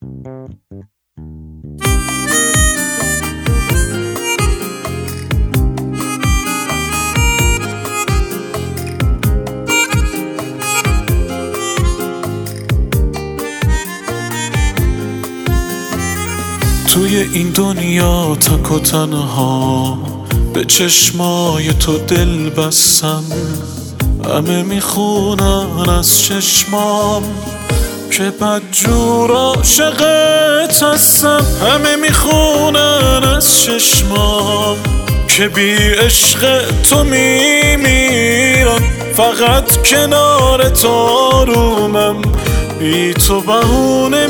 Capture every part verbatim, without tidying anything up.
توی این دنیا تک و تنها به چشمای تو دل بستم. همه میخونن از چشمام که بدجور عاشقت هستم. همه میخونن از چشمام که بی عشق تو میمیرم. فقط کنار تو آرومم، بی تو بهونه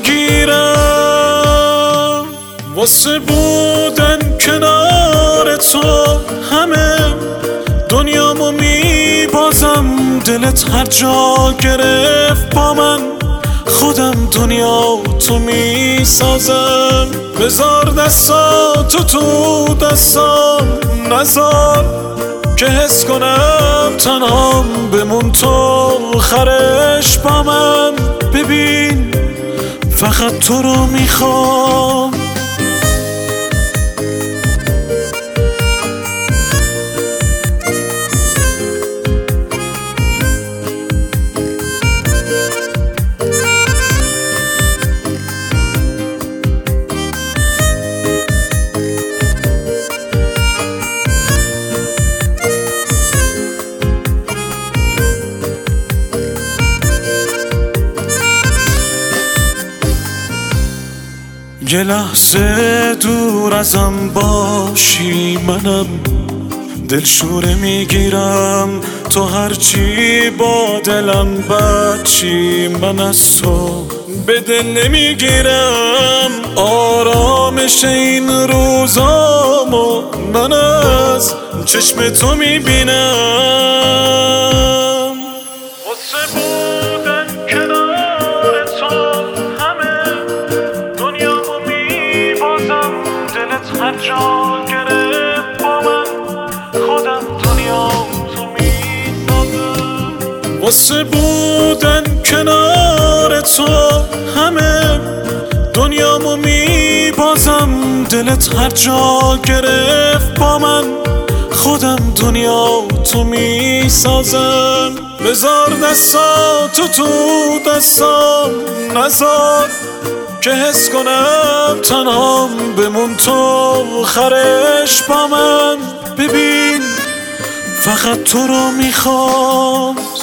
میگیرم. واسه بودن کنار تو همه دنیامو میبازم. دلت هر جا گرفت با من، خودم دنیا تو میسازم. بذار دستاتو تو دستام، نذار که حس کنم تنهام. بمون تو خرش با من، ببین فقط تو رو میخوام. یه لحظه دور ازم باشی، منم دلشوره میگیرم. تو هرچی با دلم بد چی، من از تو به دل نمیگیرم. آرامش این روزامو من از چشم تو میبینم. واسه بودن کنار تو همه دنیامو میبازم. دلت هر جا گرفت با من، خودم دنیا تو میسازم. واسه بودن کنار تو همه دنیامو میبازم. دلت هر جا گرفت با من، خودم دنیا تو میسازم. بذار دستاتو تو دستام، نذار که حس کنم تنهام. بمون تو خرش با من، ببین فقط تو رو میخوام.